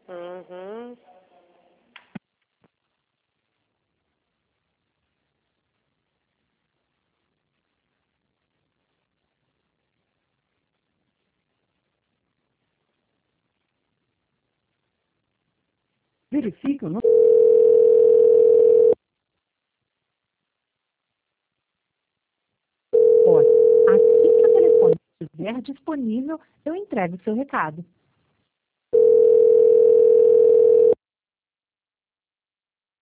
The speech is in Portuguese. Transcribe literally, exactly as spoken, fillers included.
Uhum. Verifique o número. Assim que o telefone estiver disponível, eu entrego o seu recado.